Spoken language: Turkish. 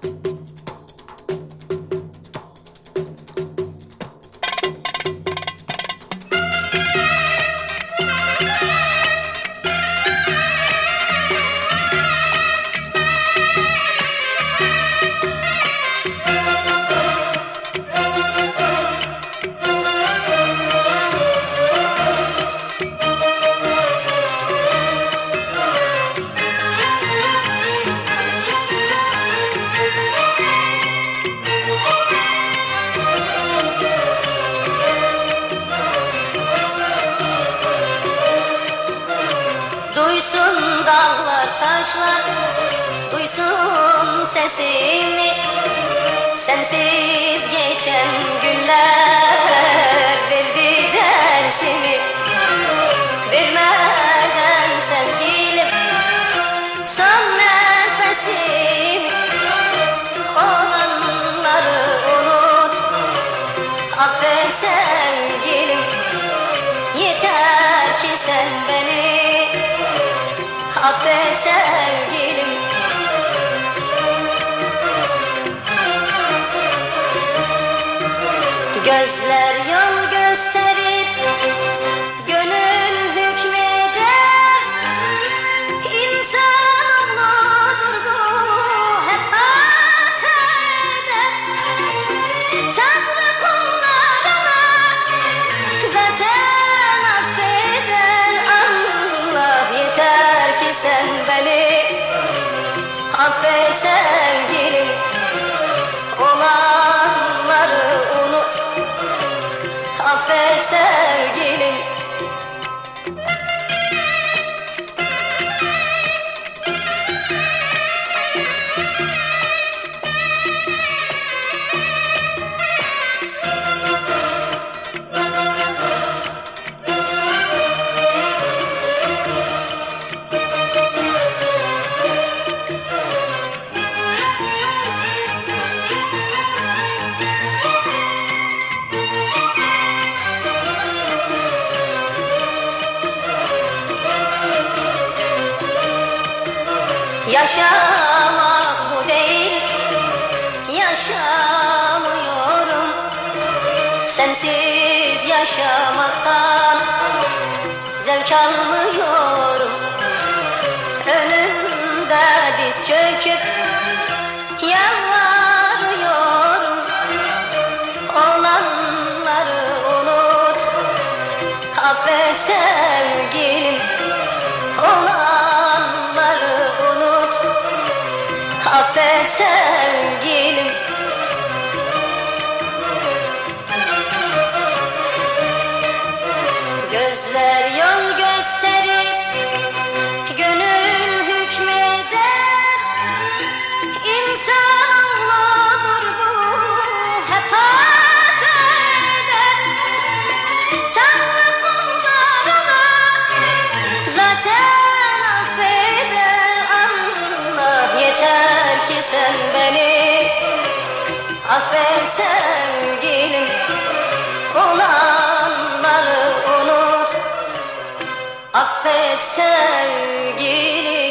Duysun dağlar taşlar, duysun sesimi. Sensiz geçen günler verdi dersimi. Vermeden sevgilim son nefesimi. Olanları unut, affet sevgilim. Yeter ki sen beni affet sevgilim. Gözler yol gösterir, gönül hükmeder. İnsanoğludur bu, hep hata eder. Tanrı kullarına zaten affeder. Allah yeter ki sen beni affet sevgilim. Olanları unut, affet sevgilim. Yaşamak bu değil, yaşamıyorum. Sensiz yaşamaktan zevk almıyorum. Önünde diz çöküp yalvarıyorum. Olanları unut, affet sevgilim. Olanları unut, affet sevgilim. Gözler yol gösterir, gönül hükmeder. İnsanoğludur bu, hep hata eder. Tanrı kullarına zaten affeder. Allah yeter ki sen beni affet sevgilim. Olanları unut, affet sevgilim.